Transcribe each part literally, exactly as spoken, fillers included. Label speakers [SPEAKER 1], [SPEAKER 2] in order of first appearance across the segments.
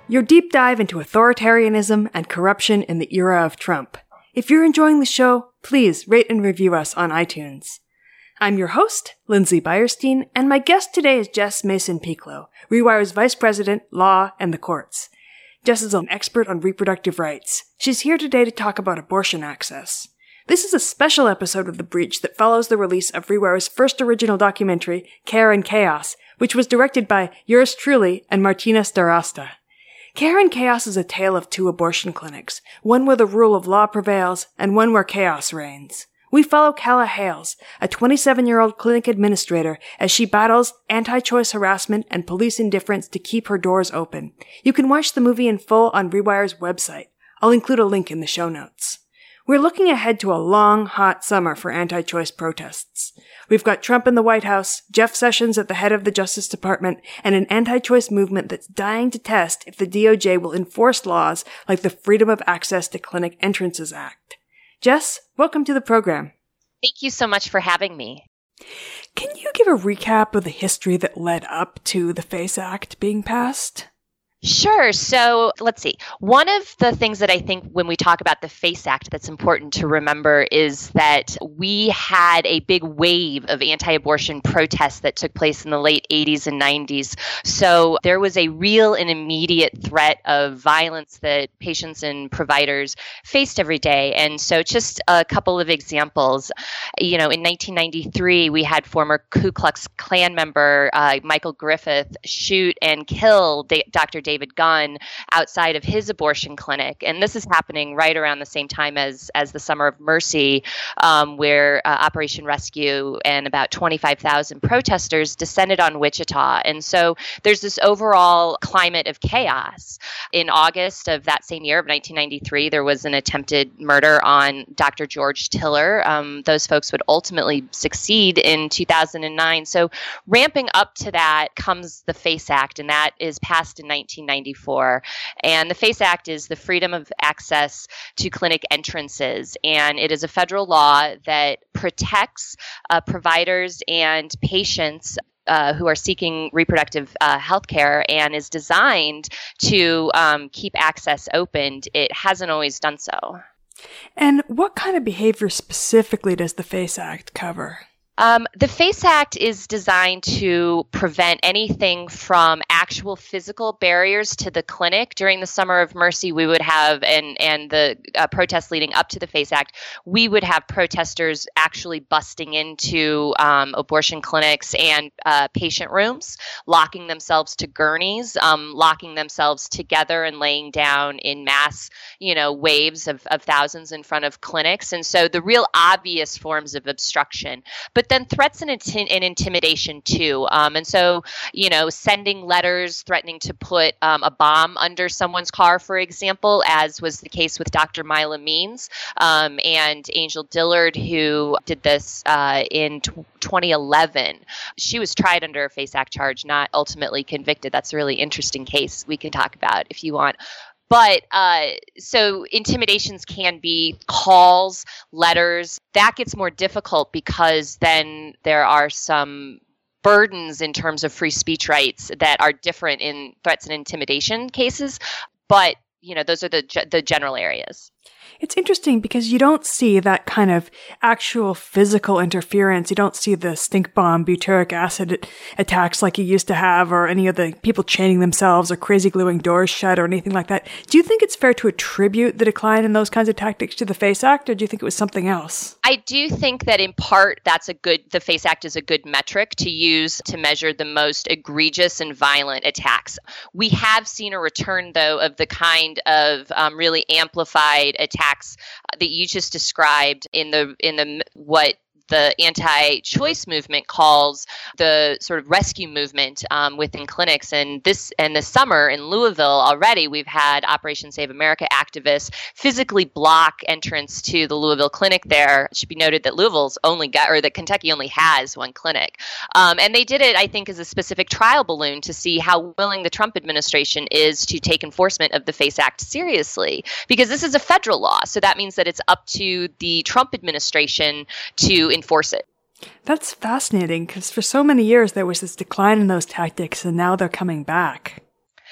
[SPEAKER 1] your deep dive into authoritarianism and corruption in the era of Trump. If you're enjoying the show, please rate and review us on iTunes. I'm your host, Lindsay Beierstein, and my guest today is Jess Mason-Pieklo, Rewire's Vice President, Law and the Courts. Jess is an expert on reproductive rights. She's here today to talk about abortion access. This is a special episode of The Breach that follows the release of Rewire's first original documentary, Care and Chaos, which was directed by yours truly and Martina Starasta. Care and Chaos is a tale of two abortion clinics, one where the rule of law prevails and one where chaos reigns. We follow Calla Hales, a twenty-seven-year-old clinic administrator, as she battles anti-choice harassment and police indifference to keep her doors open. You can watch the movie in full on Rewire's website. I'll include a link in the show notes. We're looking ahead to a long, hot summer for anti-choice protests. We've got Trump in the White House, Jeff Sessions at the head of the Justice Department, and an anti-choice movement that's dying to test if the D O J will enforce laws like the Freedom of Access to Clinic Entrances Act. Jess, welcome to the program.
[SPEAKER 2] Thank you so much for having me.
[SPEAKER 1] Can you give a recap of the history that led up to the FACE Act being passed?
[SPEAKER 2] Sure. So let's see. One of the things that I think when we talk about the FACE Act that's important to remember is that we had a big wave of anti-abortion protests that took place in the late eighties and nineties. So there was a real and immediate threat of violence that patients and providers faced every day. And so just a couple of examples. You know, in nineteen ninety-three, we had former Ku Klux Klan member uh, Michael Griffith shoot and kill da- Doctor David David Gunn outside of his abortion clinic. And this is happening right around the same time as, as the Summer of Mercy, um, where uh, Operation Rescue and about twenty-five thousand protesters descended on Wichita. And so there's this overall climate of chaos. In August of that same year of nineteen ninety-three, there was an attempted murder on Doctor George Tiller. Um, those folks would ultimately succeed in two thousand nine. So ramping up to that comes the FACE Act, and that is passed in nineteen ninety-four. And the FACE Act is the Freedom of Access to Clinic Entrances. And it is a federal law that protects uh, providers and patients uh, who are seeking reproductive uh, health care and is designed to um, keep access opened. It hasn't always done so.
[SPEAKER 1] And what kind of behavior specifically does the FACE Act cover?
[SPEAKER 2] Um, the FACE Act is designed to prevent anything from actual physical barriers to the clinic. During the Summer of Mercy, we would have, and, and the uh, protests leading up to the FACE Act, we would have protesters actually busting into um, abortion clinics and uh, patient rooms, locking themselves to gurneys, um, locking themselves together and laying down in mass, you know, waves of, of thousands in front of clinics. And so the real obvious forms of obstruction. But then threats and, inti- and intimidation too. Um, and so, you know, sending letters threatening to put um, a bomb under someone's car, for example, as was the case with Doctor Mila Means um, and Angel Dillard, who did this uh, in t- twenty eleven. She was tried under a FACE Act charge, not ultimately convicted. That's a really interesting case we can talk about if you want. But uh, so intimidations can be calls, letters. That gets more difficult because then there are some burdens in terms of free speech rights that are different in threats and intimidation cases. But, you know, those are the the general areas.
[SPEAKER 1] It's interesting because you don't see that kind of actual physical interference. You don't see the stink bomb, butyric acid attacks like you used to have, or any of the people chaining themselves or crazy gluing doors shut or anything like that. Do you think it's fair to attribute the decline in those kinds of tactics to the FACE Act, or do you think it was something else?
[SPEAKER 2] I do think that in part that's a good, the FACE Act is a good metric to use to measure the most egregious and violent attacks. We have seen a return, though, of the kind of um, really amplified attacks that you just described in the in the what the anti-choice movement calls the sort of rescue movement um, within clinics. And this and this summer in Louisville already, we've had Operation Save America activists physically block entrance to the Louisville clinic there. It should be noted that Louisville's only got, or that Kentucky only has one clinic. Um, and they did it, I think, as a specific trial balloon to see how willing the Trump administration is to take enforcement of the FACE Act seriously, because this is a federal law. So that means that it's up to the Trump administration to enforce it.
[SPEAKER 1] That's fascinating, because for so many years there was this decline in those tactics, and now they're coming back.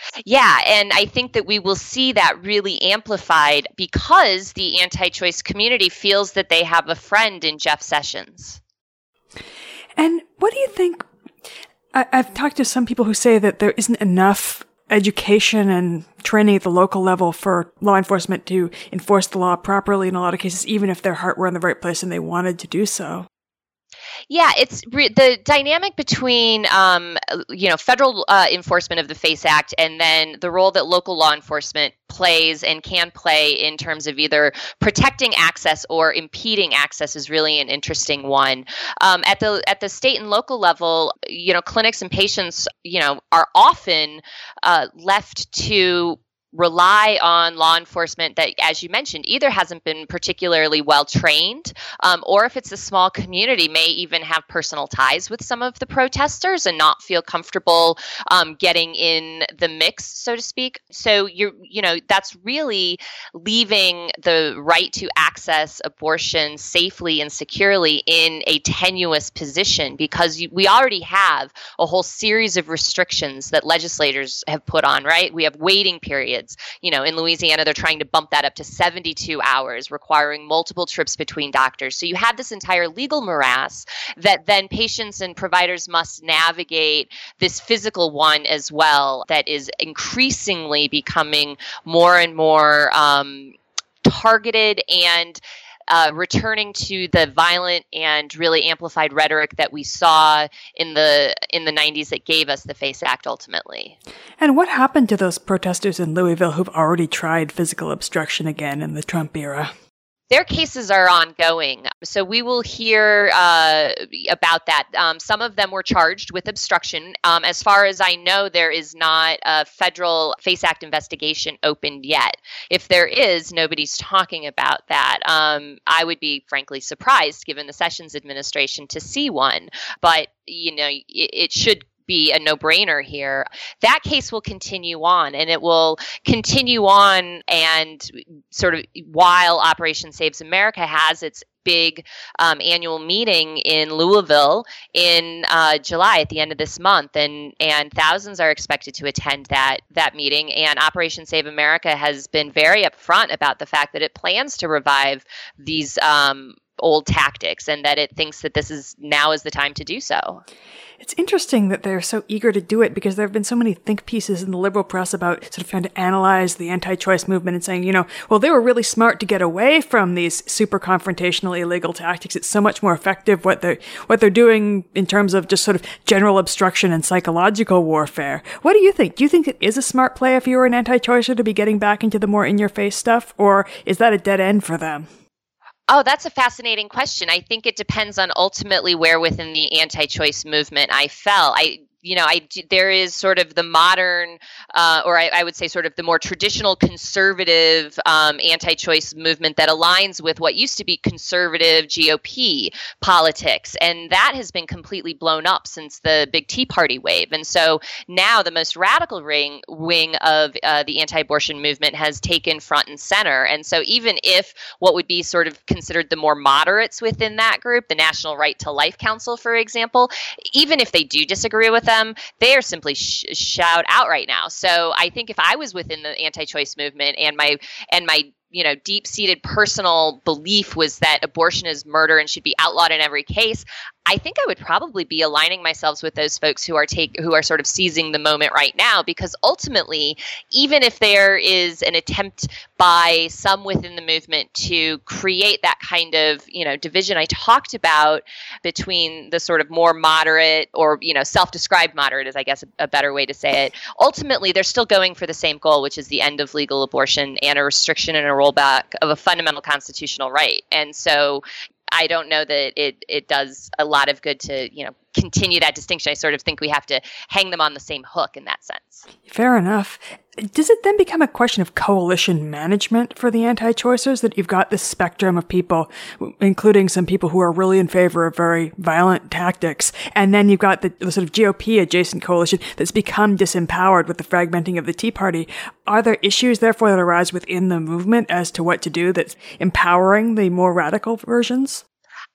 [SPEAKER 2] Yeah, and I think that we will see that really amplified because the anti-choice community feels that they have a friend in Jeff Sessions.
[SPEAKER 1] And what do you think? I, I've talked to some people who say that there isn't enough education and training at the local level for law enforcement to enforce the law properly in a lot of cases, even if their heart were in the right place and they wanted to do so.
[SPEAKER 2] Yeah, it's re- the dynamic between, um, you know, federal uh, enforcement of the FACE Act and then the role that local law enforcement plays and can play in terms of either protecting access or impeding access is really an interesting one. Um, at the at the state and local level, you know, clinics and patients, you know, are often uh, left to rely on law enforcement that, as you mentioned, either hasn't been particularly well trained, um, or if it's a small community, may even have personal ties with some of the protesters and not feel comfortable um, getting in the mix, so to speak. So you're, you know, that's really leaving the right to access abortion safely and securely in a tenuous position because you, we already have a whole series of restrictions that legislators have put on, right? We have waiting periods. You know, in Louisiana, they're trying to bump that up to seventy-two hours, requiring multiple trips between doctors. So you have this entire legal morass that then patients and providers must navigate this physical one as well that is increasingly becoming more and more um, targeted and Uh, returning to the violent and really amplified rhetoric that we saw in the in the nineties that gave us the FACE Act ultimately.
[SPEAKER 1] And what happened to those protesters in Louisville who've already tried physical obstruction again in the Trump era?
[SPEAKER 2] Their cases are ongoing, so we will hear uh, about that. Um, some of them were charged with obstruction. Um, as far as I know, there is not a federal FACE Act investigation opened yet. If there is, nobody's talking about that. Um, I would be frankly surprised, given the Sessions administration, to see one. But you know, it, it should be a no-brainer here. That case will continue on, and it will continue on and sort of while Operation Saves America has its big um, annual meeting in Louisville in uh, July at the end of this month, and and thousands are expected to attend that that meeting. And Operation Save America has been very upfront about the fact that it plans to revive these um, old tactics, and that it thinks that this is now is the time to do so.
[SPEAKER 1] It's interesting that they're so eager to do it because there have been so many think pieces in the liberal press about sort of trying to analyze the anti-choice movement and saying, you know, well, they were really smart to get away from these super confrontational illegal tactics. It's so much more effective what they're, what they're doing in terms of just sort of general obstruction and psychological warfare. What do you think? Do you think it is a smart play if you were an anti-choicer to be getting back into the more in-your-face stuff, or is that a dead end for them?
[SPEAKER 2] Oh, that's a fascinating question. I think it depends on ultimately where within the anti-choice movement I fell. I You know, I there is sort of the modern, uh, or I, I would say sort of the more traditional conservative um, anti-choice movement that aligns with what used to be conservative G O P politics. And that has been completely blown up since the big Tea Party wave. And so now the most radical ring, wing of uh, the anti-abortion movement has taken front and center. And so even if what would be sort of considered the more moderates within that group, the National Right to Life Council, for example, even if they do disagree with them, Them, they are simply sh- shout out right now. So I think if I was within the anti-choice movement and my and my you know deep-seated personal belief was that abortion is murder and should be outlawed in every case, I think I would probably be aligning myself with those folks who are take who are sort of seizing the moment right now, because ultimately, even if there is an attempt by some within the movement to create that kind of, you know, division I talked about between the sort of more moderate or, you know, self-described moderate is, I guess, a, a better way to say it. Ultimately, they're still going for the same goal, which is the end of legal abortion and a restriction and a rollback of a fundamental constitutional right. And so I don't know that it it does a lot of good to, you know, continue that distinction. I sort of think we have to hang them on the same hook in that sense.
[SPEAKER 1] Fair enough. Does it then become a question of coalition management for the anti-choicers, that you've got this spectrum of people, including some people who are really in favor of very violent tactics, and then you've got the, the sort of G O P adjacent coalition that's become disempowered with the fragmenting of the Tea Party? Are there issues, therefore, that arise within the movement as to what to do that's empowering the more radical versions?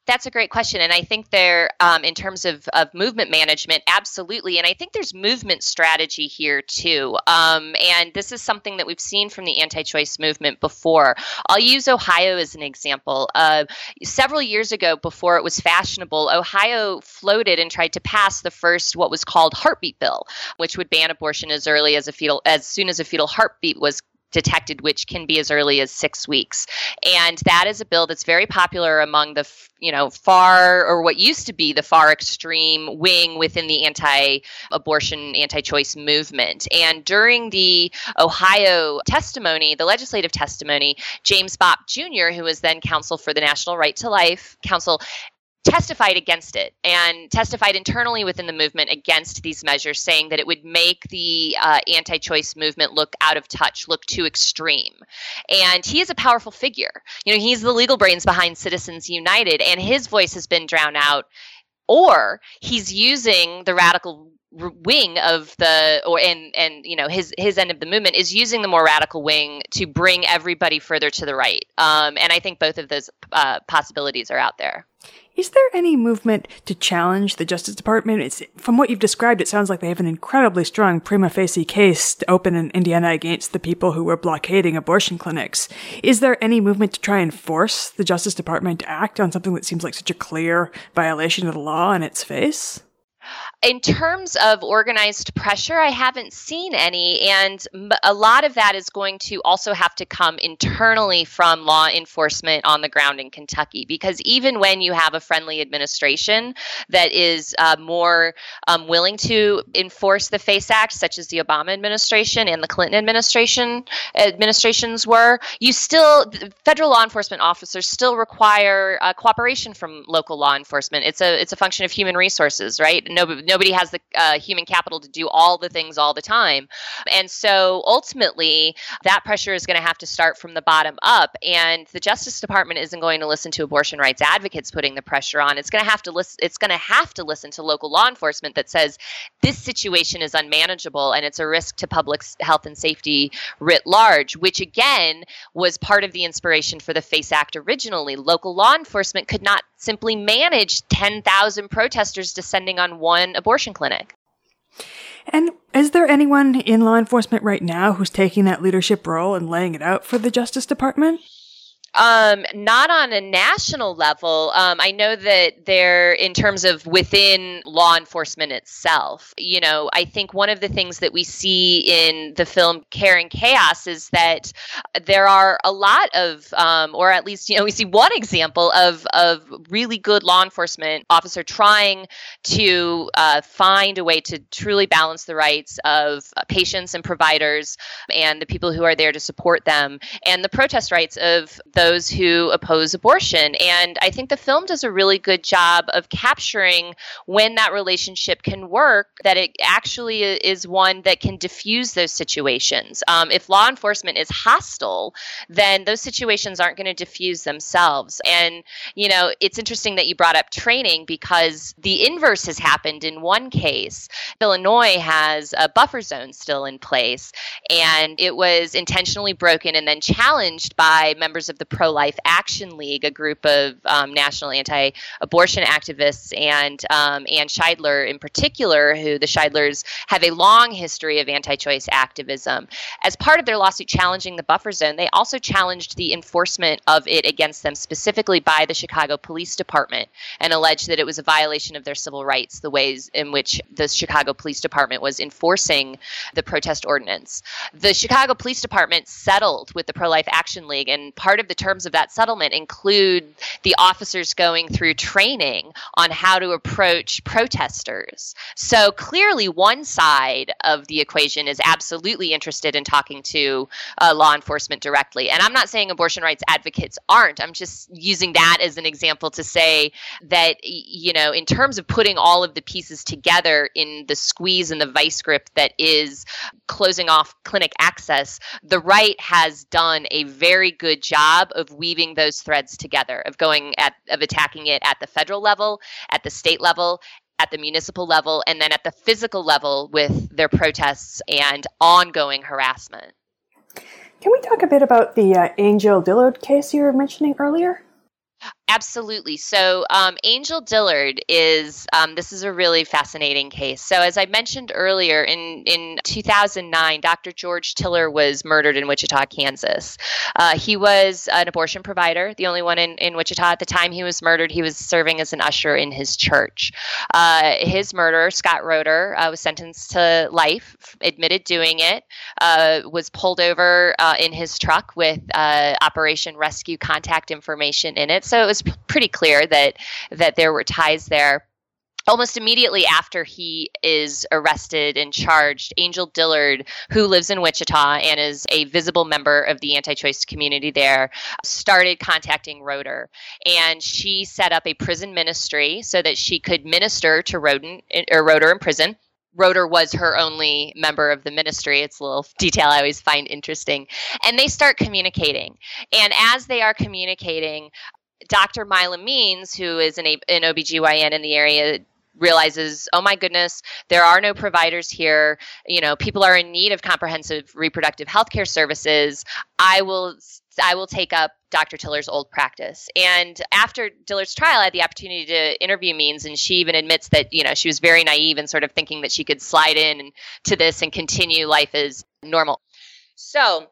[SPEAKER 2] That's a great question. And I think there, um, in terms of, of movement management, absolutely. And I think there's movement strategy here too. Um, and this is something that we've seen from the anti-choice movement before. I'll use Ohio as an example. Uh, several years ago, before it was fashionable, Ohio floated and tried to pass the first what was called heartbeat bill, which would ban abortion as early as a fetal, as soon as a fetal heartbeat was detected, which can be as early as six weeks. And that is a bill that's very popular among the, you know, far, or what used to be the far extreme wing within the anti-abortion, anti-choice movement. And during the Ohio testimony, the legislative testimony, James Bopp Junior, who was then counsel for the National Right to Life Council, testified against it and testified internally within the movement against these measures, saying that it would make the uh, anti-choice movement look out of touch, look too extreme. And he is a powerful figure. You know, he's the legal brains behind Citizens United, and his voice has been drowned out, or he's using the radical wing of the, or and and you know his his end of the movement is using the more radical wing to bring everybody further to the right. Um, and I think both of those uh, possibilities are out there.
[SPEAKER 1] Is there any movement to challenge the Justice Department? It's, from what you've described, it sounds like they have an incredibly strong prima facie case to open in Indiana against the people who were blockading abortion clinics. Is there any movement to try and force the Justice Department to act on something that seems like such a clear violation of the law in its face?
[SPEAKER 2] In terms of organized pressure, I haven't seen any, and a lot of that is going to also have to come internally from law enforcement on the ground in Kentucky, because even when you have a friendly administration that is uh, more um, willing to enforce the FACE Act, such as the Obama administration and the Clinton administration administrations were, you still, federal law enforcement officers still require uh, cooperation from local law enforcement. It's a it's a function of human resources, right? Nobody, nobody has the uh, human capital to do all the things all the time. And so ultimately, that pressure is going to have to start from the bottom up. And the Justice Department isn't going to listen to abortion rights advocates putting the pressure on. It's going to have to listen, it's going to have to listen to local law enforcement that says this situation is unmanageable and it's a risk to public health and safety writ large, which again was part of the inspiration for the FACE Act originally. Local law enforcement could not simply manage ten thousand protesters descending on one abortion clinic.
[SPEAKER 1] And is there anyone in law enforcement right now who's taking that leadership role and laying it out for the Justice Department?
[SPEAKER 2] Um, not on a national level. Um, I know that there, in terms of within law enforcement itself, you know, I think one of the things that we see in the film Care and Chaos is that there are a lot of, um, or at least, you know, we see one example of, of really good law enforcement officer trying to uh, find a way to truly balance the rights of uh, patients and providers and the people who are there to support them, and the protest rights of those who oppose abortion. And I think the film does a really good job of capturing when that relationship can work, that it actually is one that can diffuse those situations. Um, if law enforcement is hostile, then those situations aren't going to diffuse themselves. And, you know, it's interesting that you brought up training, because the inverse has happened in one case. Illinois has a buffer zone still in place, and it was intentionally broken and then challenged by members of the Pro-Life Action League, a group of um, national anti-abortion activists, and um, Ann Scheidler in particular, who the Scheidlers have a long history of anti-choice activism. As part of their lawsuit challenging the buffer zone, they also challenged the enforcement of it against them, specifically by the Chicago Police Department, and alleged that it was a violation of their civil rights, the ways in which the Chicago Police Department was enforcing the protest ordinance. The Chicago Police Department settled with the Pro-Life Action League, and part of the terms of that settlement include the officers going through training on how to approach protesters. So clearly one side of the equation is absolutely interested in talking to uh, law enforcement directly. And I'm not saying abortion rights advocates aren't. I'm just using that as an example to say that, you know, in terms of putting all of the pieces together in the squeeze and the vice grip that is closing off clinic access, the right has done a very good job of weaving those threads together, of going at, of attacking it at the federal level, at the state level, at the municipal level, and then at the physical level with their protests and ongoing harassment.
[SPEAKER 1] Can we talk a bit about the uh, Angel Dillard case you were mentioning earlier?
[SPEAKER 2] Absolutely. So um, Angel Dillard is, um, this is a really fascinating case. So as I mentioned earlier, in, in two thousand nine, Doctor George Tiller was murdered in Wichita, Kansas. Uh, he was an abortion provider, the only one in, in Wichita. At the time he was murdered, he was serving as an usher in his church. Uh, his murderer, Scott Roeder, uh, was sentenced to life, admitted doing it, uh, was pulled over uh, in his truck with uh, Operation Rescue contact information in it. So it was pretty clear that that there were ties there. Almost immediately after he is arrested and charged, Angel Dillard, who lives in Wichita and is a visible member of the anti-choice community there, started contacting Roeder. And she set up a prison ministry so that she could minister to Roeder, or Roeder in prison. Roeder was her only member of the ministry. It's a little detail I always find interesting. And they start communicating. And as they are communicating, Doctor Mila Means, who is an, an O B G Y N in the area, realizes, oh my goodness, there are no providers here. You know, people are in need of comprehensive reproductive health care services. I will I will take up Doctor Tiller's old practice. And after Dillard's trial, I had the opportunity to interview Means, and she even admits that, you know, she was very naive and sort of thinking that she could slide in and, to this and continue life as normal. So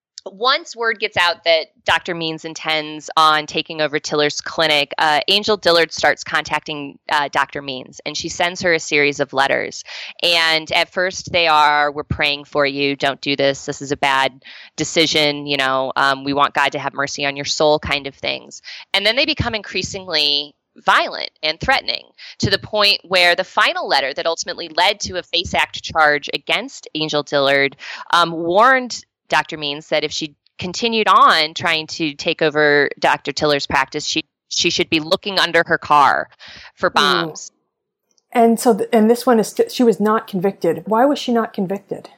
[SPEAKER 2] once word gets out that Doctor Means intends on taking over Tiller's clinic, uh, Angel Dillard starts contacting uh, Doctor Means, and she sends her a series of letters. And at first they are, we're praying for you. Don't do this. This is a bad decision. You know, um, we want God to have mercy on your soul kind of things. And then they become increasingly violent and threatening, to the point where the final letter that ultimately led to a FACE Act charge against Angel Dillard um, warned Doctor Means that if she continued on trying to take over Doctor Tiller's practice, she she should be looking under her car for bombs.
[SPEAKER 1] Mm. And so, th- and this one is st- she was not convicted. Why was she not convicted?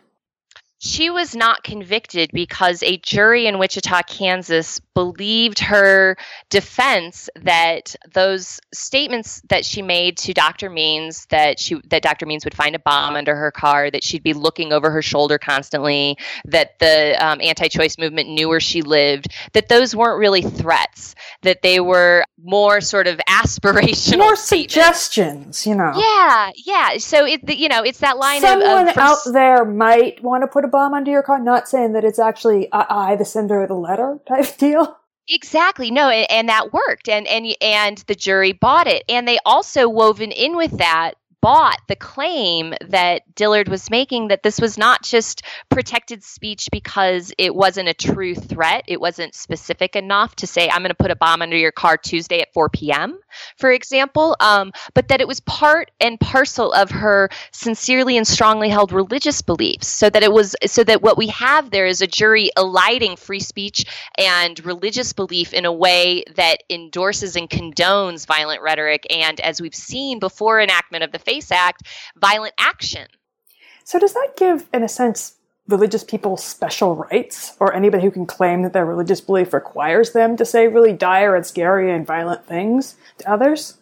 [SPEAKER 2] She was not convicted because a jury in Wichita, Kansas believed her defense that those statements that she made to Doctor Means, that she that Doctor Means would find a bomb under her car, that she'd be looking over her shoulder constantly, that the um, anti-choice movement knew where she lived, that those weren't really threats, that they were more sort of aspirational
[SPEAKER 1] more
[SPEAKER 2] statements.
[SPEAKER 1] Suggestions, you know.
[SPEAKER 2] Yeah, yeah. So it, you know, it's that line
[SPEAKER 1] Someone
[SPEAKER 2] of, of
[SPEAKER 1] out there might want to put a bomb under your car, not saying that it's actually I, I the sender of the letter type deal.
[SPEAKER 2] Exactly. No, and, and that worked, and and and the jury bought it, and they also woven in with that bought the claim that Dillard was making, that this was not just protected speech because it wasn't a true threat. It wasn't specific enough to say, I'm going to put a bomb under your car Tuesday at four p.m., for example, um, but that it was part and parcel of her sincerely and strongly held religious beliefs. So that it was, so that what we have there is a jury eliding free speech and religious belief in a way that endorses and condones violent rhetoric, and, as we've seen before enactment of the FACE Act, violent action.
[SPEAKER 1] So does that give, in a sense, religious people special rights, or anybody who can claim that their religious belief requires them to say really dire and scary and violent things to others?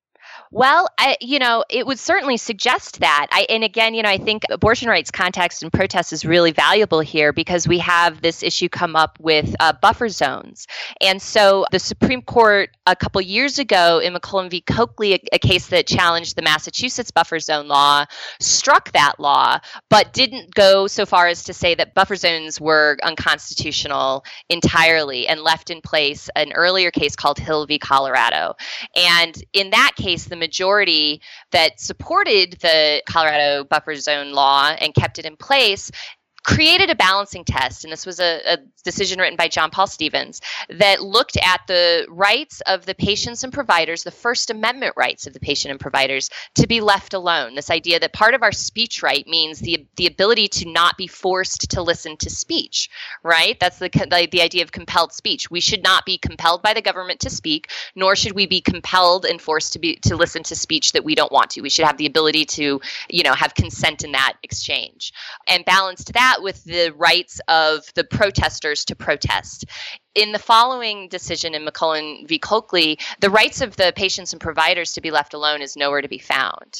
[SPEAKER 2] Well, I, you know, it would certainly suggest that. I, and again, you know, I think abortion rights context and protest is really valuable here because we have this issue come up with uh, buffer zones. And so the Supreme Court a couple years ago in McClellan v. Coakley, a, a case that challenged the Massachusetts buffer zone law, struck that law, but didn't go so far as to say that buffer zones were unconstitutional entirely, and left in place an earlier case called Hill v. Colorado. And in that case, the majority that supported the Colorado buffer zone law and kept it in place created a balancing test, and this was a, a decision written by John Paul Stevens, that looked at the rights of the patients and providers, the First Amendment rights of the patient and providers, to be left alone. This idea that part of our speech right means the the ability to not be forced to listen to speech, right? That's the, the, the idea of compelled speech. We should not be compelled by the government to speak, nor should we be compelled and forced to be to listen to speech that we don't want to. We should have the ability to, you know, have consent in that exchange. And balanced that with the rights of the protesters to protest. In the following decision in McClellan v. Coakley, the rights of the patients and providers to be left alone is nowhere to be found.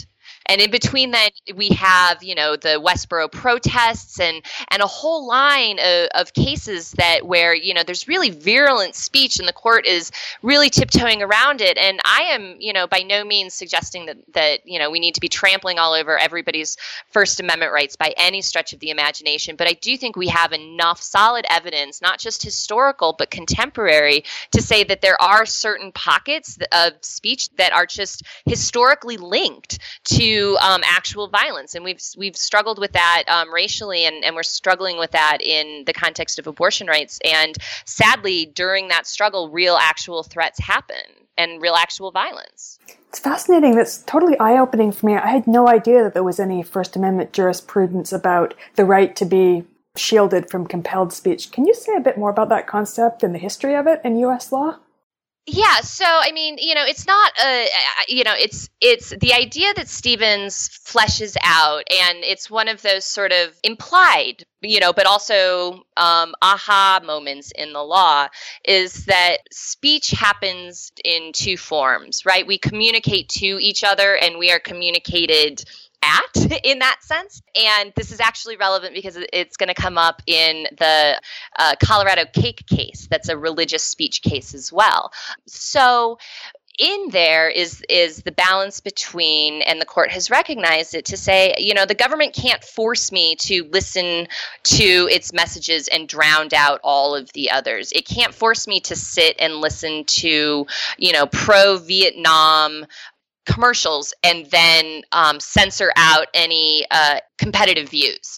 [SPEAKER 2] And in between that, we have, you know, the Westboro protests and and a whole line of, of cases that where, you know, there's really virulent speech and the court is really tiptoeing around it. And I am, you know, by no means suggesting that, that, you know, we need to be trampling all over everybody's First Amendment rights by any stretch of the imagination. But I do think we have enough solid evidence, not just historical, but contemporary, to say that there are certain pockets of speech that are just historically linked to Um, actual violence. And we've we've struggled with that um, racially, and, and we're struggling with that in the context of abortion rights. And sadly, during that struggle, real actual threats happen and real actual violence.
[SPEAKER 1] It's fascinating. That's totally eye-opening for me. I had no idea that there was any First Amendment jurisprudence about the right to be shielded from compelled speech. Can you say a bit more about that concept and the history of it in U S law?
[SPEAKER 2] Yeah, so I mean, you know, it's not a, you know, it's it's the idea that Stevens fleshes out, and it's one of those sort of implied, you know, but also um, aha moments in the law, is that speech happens in two forms, right? We communicate to each other, and we are communicated at in that sense. And this is actually relevant because it's going to come up in the uh, Colorado cake case. That's a religious speech case as well. So in there is is the balance between, and the court has recognized it, to say, you know, the government can't force me to listen to its messages and drown out all of the others. It can't force me to sit and listen to, you know, pro-Vietnam commercials and then um, censor out any uh, competitive views.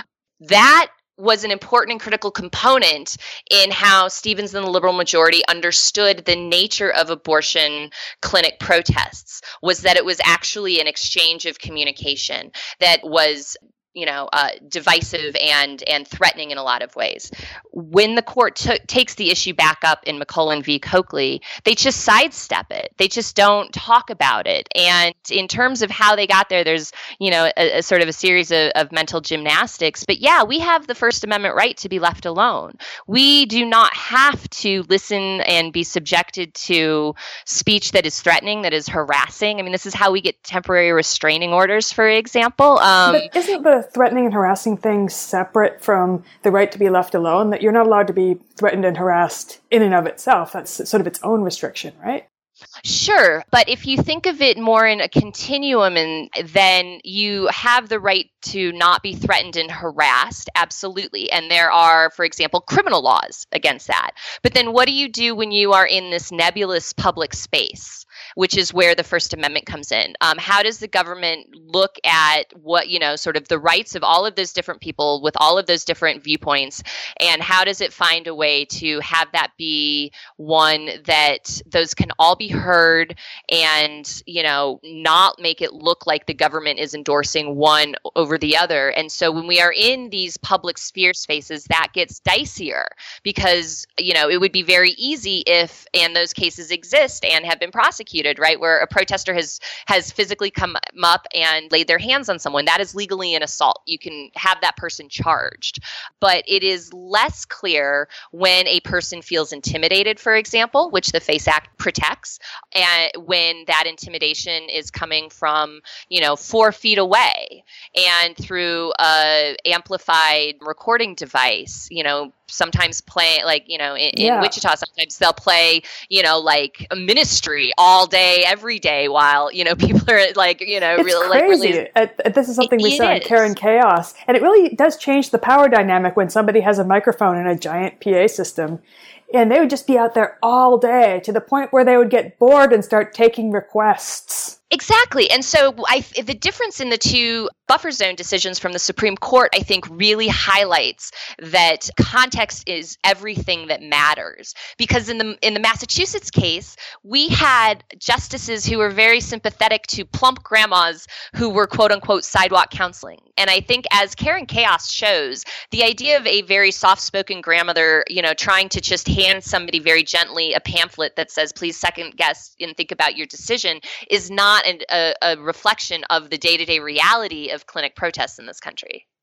[SPEAKER 2] That was an important and critical component in how Stevens and the liberal majority understood the nature of abortion clinic protests, was that it was actually an exchange of communication that was, you know, uh, divisive and and threatening in a lot of ways. When the court t- takes the issue back up in McClellan v. Coakley, they just sidestep it. They just don't talk about it. And in terms of how they got there, there's, you know, a, a sort of a series of, of mental gymnastics. But yeah, we have the First Amendment right to be left alone. We do not have to listen and be subjected to speech that is threatening, that is harassing. I mean, this is how we get temporary restraining orders, for example. Um,
[SPEAKER 1] but isn't the threatening and harassing things separate from the right to be left alone? That you're not allowed to be threatened and harassed in and of itself. That's sort of its own restriction, right?
[SPEAKER 2] Sure. But if you think of it more in a continuum, and then you have the right to not be threatened and harassed, absolutely. And there are, for example, criminal laws against that. But then what do you do when you are in this nebulous public space, which is where the First Amendment comes in? Um, how does the government look at what, you know, sort of the rights of all of those different people with all of those different viewpoints? And how does it find a way to have that be one that those can all be heard and, you know, not make it look like the government is endorsing one over the other? And so when we are in these public sphere spaces, that gets dicier because, you know, it would be very easy if, and those cases exist and have been prosecuted, right, where a protester has has physically come up and laid their hands on someone. That is legally an assault. You can have that person charged. But it is less clear when a person feels intimidated, for example, which the FACE Act protects, and when that intimidation is coming from, you know, four feet away and through a amplified recording device, you know, sometimes play like, you know, in,
[SPEAKER 1] yeah.
[SPEAKER 2] in Wichita, sometimes they'll play, you know, like a ministry all day, every day while, you know, people are like, you know,
[SPEAKER 1] it's
[SPEAKER 2] really
[SPEAKER 1] crazy.
[SPEAKER 2] like really.
[SPEAKER 1] Uh, this is something
[SPEAKER 2] it,
[SPEAKER 1] we
[SPEAKER 2] it
[SPEAKER 1] saw in
[SPEAKER 2] is.
[SPEAKER 1] Karen Chaos. And it really does change the power dynamic when somebody has a microphone and a giant P A system. And they would just be out there all day to the point where they would get bored and start taking requests.
[SPEAKER 2] Exactly. And so I, the difference in the two buffer zone decisions from the Supreme Court, I think, really highlights that context is everything that matters. Because in the in the Massachusetts case, we had justices who were very sympathetic to plump grandmas who were, quote unquote, sidewalk counseling. And I think, as Karen Chaos shows, the idea of a very soft-spoken grandmother, you know, trying to just hand somebody very gently a pamphlet that says, please second guess and think about your decision, is not an, a, a reflection of the day-to-day reality of clinic protests in this country.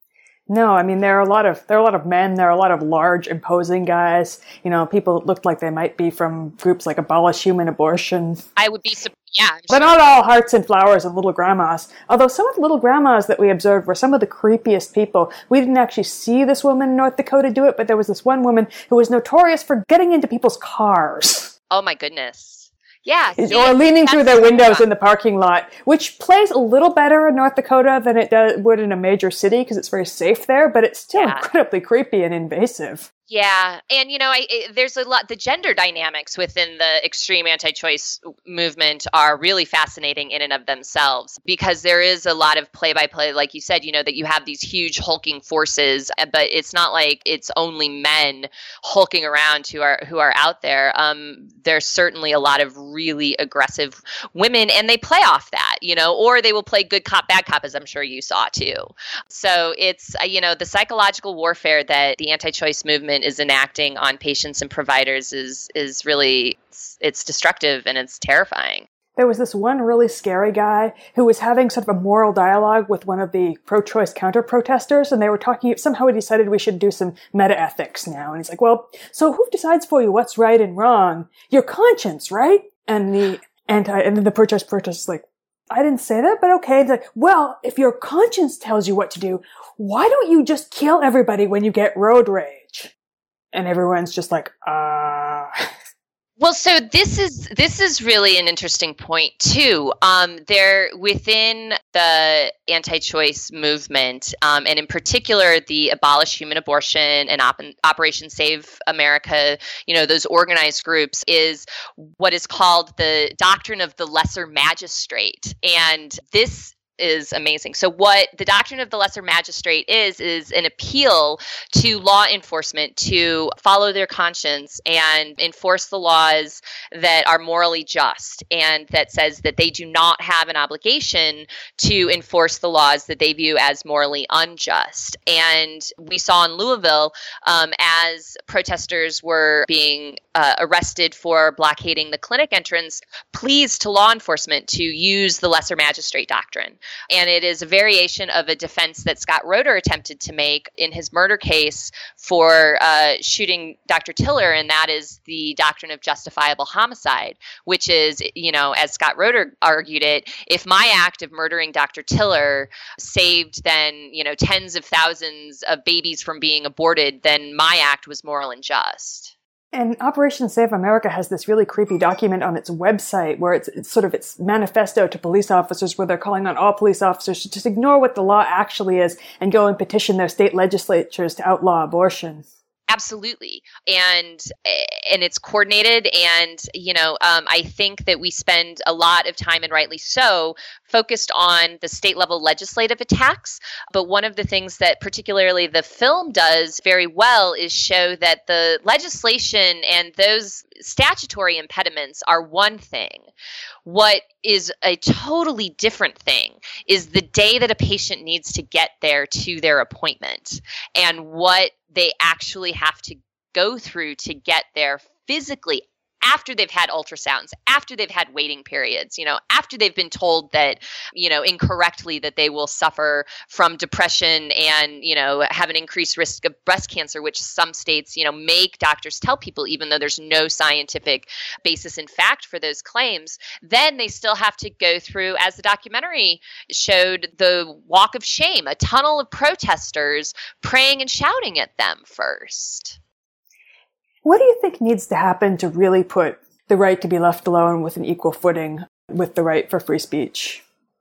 [SPEAKER 1] No, I mean, there are a lot of, there are a lot of men, there are a lot of large, imposing guys, you know, people that looked like they might be from groups like Abolish Human Abortion.
[SPEAKER 2] I would be, yeah. I'm
[SPEAKER 1] But
[SPEAKER 2] sure.
[SPEAKER 1] not all hearts and flowers and little grandmas. Although some of the little grandmas that we observed were some of the creepiest people. We didn't actually see this woman in North Dakota do it, but there was this one woman who was notorious for getting into people's cars.
[SPEAKER 2] Oh my goodness. Yeah. See,
[SPEAKER 1] or leaning through their windows
[SPEAKER 2] fun.
[SPEAKER 1] in the parking lot, which plays a little better in North Dakota than it does, would in a major city because it's very safe there, but it's still
[SPEAKER 2] Yeah.
[SPEAKER 1] incredibly creepy and invasive.
[SPEAKER 2] Yeah. And, you know, I, it, there's a lot, the gender dynamics within the extreme anti-choice movement are really fascinating in and of themselves, because there is a lot of play-by-play, like you said, you know, that you have these huge hulking forces, but it's not like it's only men hulking around who are, who are out there. Um, there's certainly a lot of really aggressive women, and they play off that, you know, or they will play good cop, bad cop, as I'm sure you saw too. So it's, uh, you know, the psychological warfare that the anti-choice movement is enacting on patients and providers is is really, it's, it's destructive and it's terrifying.
[SPEAKER 1] There was this one really scary guy who was having sort of a moral dialogue with one of the pro-choice counter-protesters, and they were talking, somehow he decided we should do some meta-ethics now. And he's like, well, so who decides for you what's right and wrong? Your conscience, right? And the anti, and then the pro-choice protester is like, I didn't say that, but okay. It's like, well, if your conscience tells you what to do, why don't you just kill everybody when you get road rage? And everyone's just like, ah. Uh...
[SPEAKER 2] Well, so this is this is really an interesting point too. Um, there within the anti-choice movement, um, and in particular the Abolish Human Abortion and Op- Operation Save America, you know, those organized groups, is what is called the doctrine of the lesser magistrate, and this is amazing. So what the doctrine of the lesser magistrate is, is an appeal to law enforcement to follow their conscience and enforce the laws that are morally just, and that says that they do not have an obligation to enforce the laws that they view as morally unjust. And we saw in Louisville, um, as protesters were being uh, arrested for blockading the clinic entrance, pleas to law enforcement to use the lesser magistrate doctrine. And it is a variation of a defense that Scott Roeder attempted to make in his murder case for uh, shooting Doctor Tiller, and that is the doctrine of justifiable homicide, which is, you know, as Scott Roeder argued it, if my act of murdering Doctor Tiller saved then, you know, tens of thousands of babies from being aborted, then my act was moral and just.
[SPEAKER 1] And Operation Save America has this really creepy document on its website where it's, it's sort of its manifesto to police officers, where they're calling on all police officers to just ignore what the law actually is and go and petition their state legislatures to outlaw abortion.
[SPEAKER 2] Absolutely. And and it's coordinated. And, you know, um, I think that we spend a lot of time, and rightly so, focused on the state level legislative attacks. But one of the things that particularly the film does very well is show that the legislation and those statutory impediments are one thing. What is a totally different thing is the day that a patient needs to get there to their appointment, and what they actually have to go through to get there physically after they've had ultrasounds, after they've had waiting periods, you know, after they've been told that, you know, incorrectly that they will suffer from depression and, you know, have an increased risk of breast cancer, which some states, you know, make doctors tell people, even though there's no scientific basis in fact for those claims. Then they still have to go through, as the documentary showed, the walk of shame, a tunnel of protesters praying and shouting at them first.
[SPEAKER 1] What do you think needs to happen to really put the right to be left alone with an equal footing with the right for free speech?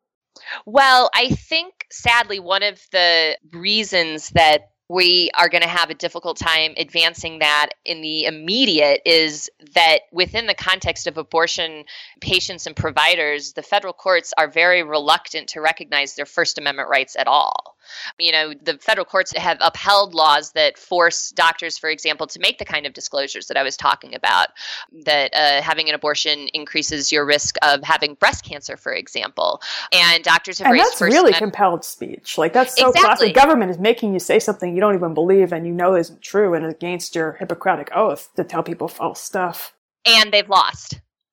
[SPEAKER 2] Well, I think, sadly, one of the reasons that we are going to have a difficult time advancing that in the immediate is that within the context of abortion patients and providers, the federal courts are very reluctant to recognize their First Amendment rights at all. You know, the federal courts have upheld laws that force doctors, for example, to make the kind of disclosures that I was talking about, that uh, having an abortion increases your risk of having breast cancer, for example. And doctors have
[SPEAKER 1] and
[SPEAKER 2] raised
[SPEAKER 1] that's
[SPEAKER 2] First
[SPEAKER 1] really
[SPEAKER 2] Amendment-
[SPEAKER 1] compelled speech. Like, that's so
[SPEAKER 2] Exactly.
[SPEAKER 1] classic. Government is making you say something you don't even believe and you know isn't true and against your Hippocratic oath to tell people false stuff.
[SPEAKER 2] And they've lost.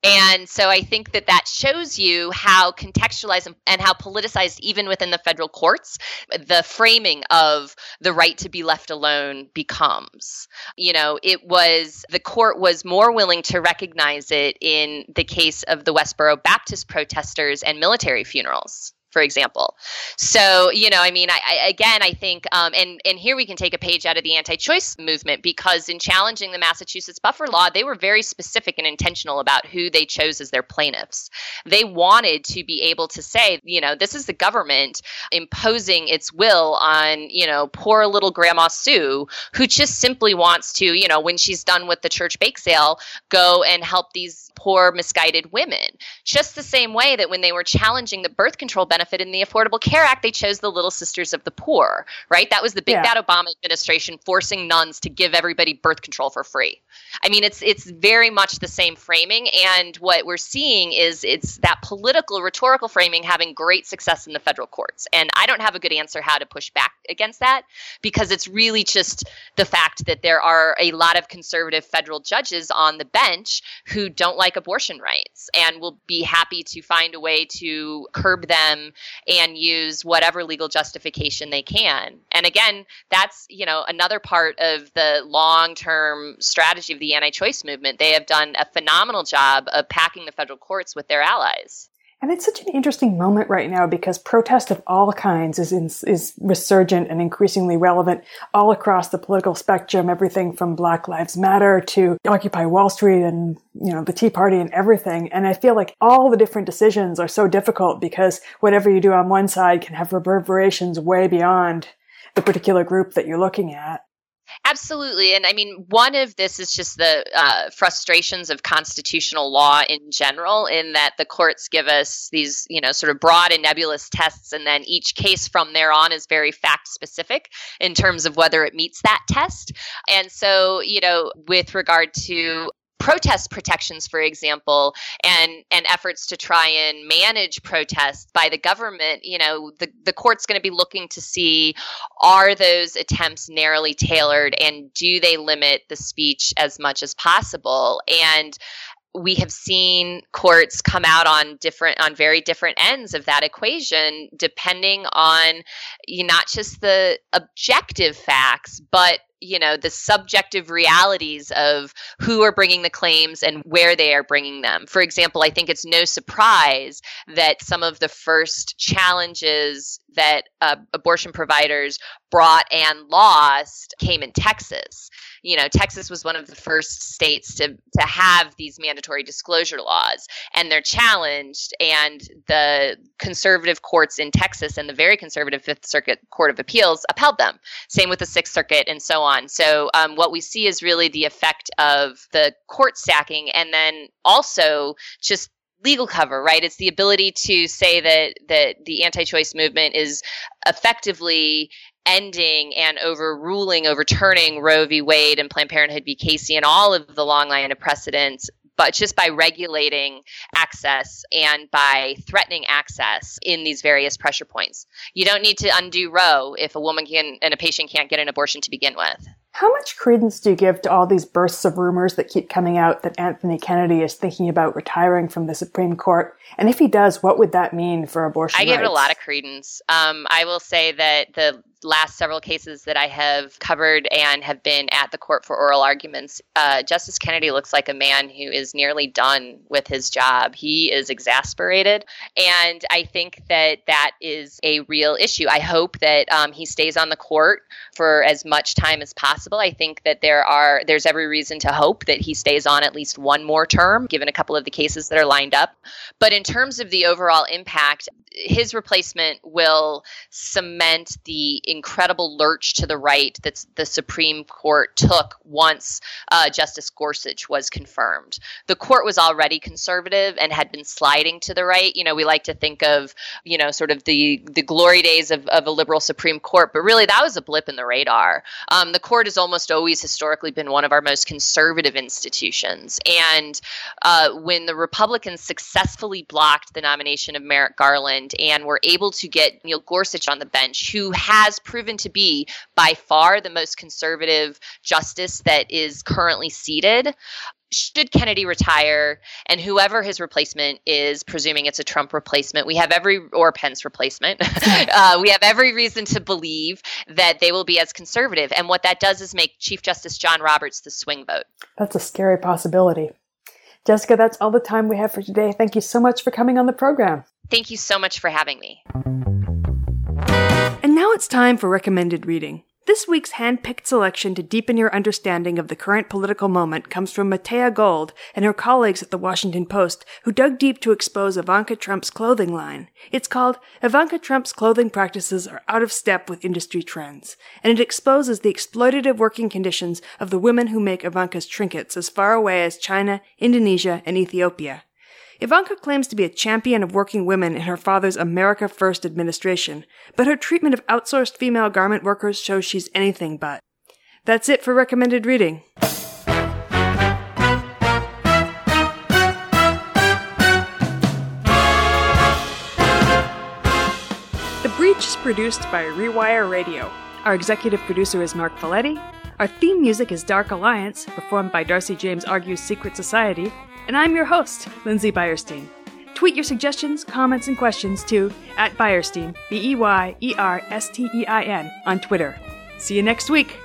[SPEAKER 2] And so I think that that shows you how contextualized and how politicized, even within the federal courts, the framing of the right to be left alone becomes. You know, it was, the court was more willing to recognize it in the case of the Westboro Baptist protesters and military funerals, for example. So, you know, I mean, I, I again, I think, um, and, and here we can take a page out of the anti-choice movement, because in challenging the Massachusetts buffer law, they were very specific and intentional about who they chose as their plaintiffs. They wanted to be able to say, you know, this is the government imposing its will on, you know, poor little Grandma Sue, who just simply wants to, you know, when she's done with the church bake sale, go and help these poor, misguided women. Just the same way that when they were challenging the birth control benefit in the Affordable Care Act, they chose the Little Sisters of the Poor, right? That was the big
[SPEAKER 1] Yeah.
[SPEAKER 2] bad Obama administration forcing nuns to give everybody birth control for free. I mean, it's it's very much the same framing. And what we're seeing is it's that political, rhetorical framing having great success in the federal courts. And I don't have a good answer how to push back against that, because it's really just the fact that there are a lot of conservative federal judges on the bench who don't like abortion rights and will be happy to find a way to curb them and use whatever legal justification they can. And again, that's, you know, another part of the long-term strategy of the anti-choice movement. They have done a phenomenal job of packing the federal courts with their allies.
[SPEAKER 1] And it's such an interesting moment right now because protest of all kinds is in, is resurgent and increasingly relevant all across the political spectrum, everything from Black Lives Matter to Occupy Wall Street and, you know, the Tea Party and everything. And I feel like all the different decisions are so difficult because whatever you do on one side can have reverberations way beyond the particular group that you're looking at.
[SPEAKER 2] Absolutely. And I mean, one of this is just the uh, frustrations of constitutional law in general, in that the courts give us these, you know, sort of broad and nebulous tests, and then each case from there on is very fact specific in terms of whether it meets that test. And so, you know, with regard to protest protections, for example, and and efforts to try and manage protests by the government, you know, the, the court's going to be looking to see, are those attempts narrowly tailored and do they limit the speech as much as possible? And we have seen courts come out on different, on very different ends of that equation, depending on you know, not just the objective facts, but you know, the subjective realities of who are bringing the claims and where they are bringing them. For example, I think it's no surprise that some of the first challenges that uh, abortion providers brought and lost came in Texas. You know, Texas was one of the first states to to have these mandatory disclosure laws, and they're challenged. And the conservative courts in Texas and the very conservative Fifth Circuit Court of Appeals upheld them. Same with the Sixth Circuit and so on. So um, what we see is really the effect of the court stacking, and then also just legal cover, right? It's the ability to say that that the anti-choice movement is effectively ending and overruling, overturning Roe v. Wade and Planned Parenthood v. Casey and all of the long line of precedents, but just by regulating access and by threatening access in these various pressure points. You don't need to undo Roe if a woman can and a patient can't get an abortion to begin with.
[SPEAKER 1] How much credence do you give to all these bursts of rumors that keep coming out that Anthony Kennedy is thinking about retiring from the Supreme Court? And if he does, what would that mean for abortion
[SPEAKER 2] I
[SPEAKER 1] rights?
[SPEAKER 2] give it a lot of credence. Um, I will say that the last several cases that I have covered and have been at the court for oral arguments, uh, Justice Kennedy looks like a man who is nearly done with his job. He is exasperated, and I think that that is a real issue. I hope that um, he stays on the court for as much time as possible. I think that there are there's every reason to hope that he stays on at least one more term, given a couple of the cases that are lined up. But in terms of the overall impact, his replacement will cement the incredible lurch to the right that the Supreme Court took once uh, Justice Gorsuch was confirmed. The court was already conservative and had been sliding to the right. You know, we like to think of, you know, sort of the, the glory days of, of a liberal Supreme Court, but really that was a blip in the radar. Um, the court has almost always historically been one of our most conservative institutions. And uh, when the Republicans successfully blocked the nomination of Merrick Garland and were able to get Neil Gorsuch on the bench, who has proven to be by far the most conservative justice that is currently seated, should Kennedy retire and whoever his replacement is, presuming it's a Trump replacement, we have every, or Pence replacement, uh, we have every reason to believe that they will be as conservative. And what that does is make Chief Justice John Roberts the swing vote.
[SPEAKER 1] That's a scary possibility. Jessica, that's all the time we have for today. Thank you so much for coming on the program.
[SPEAKER 2] Thank you so much for having me.
[SPEAKER 1] And now it's time for recommended reading. This week's hand-picked selection to deepen your understanding of the current political moment comes from Matea Gold and her colleagues at The Washington Post, who dug deep to expose Ivanka Trump's clothing line. It's called Ivanka Trump's Clothing Practices Are Out of Step with Industry Trends, and it exposes the exploitative working conditions of the women who make Ivanka's trinkets as far away as China, Indonesia, and Ethiopia. Ivanka claims to be a champion of working women in her father's America First administration, but her treatment of outsourced female garment workers shows she's anything but. That's it for recommended reading. The Breach is produced by Rewire Radio. Our executive producer is Mark Folletti. Our theme music is Dark Alliance, performed by Darcy James Argue's Secret Society. And I'm your host, Lindsay Beyerstein. Tweet your suggestions, comments, and questions to at Beyerstein, B E Y E R S T E I N, on Twitter. See you next week.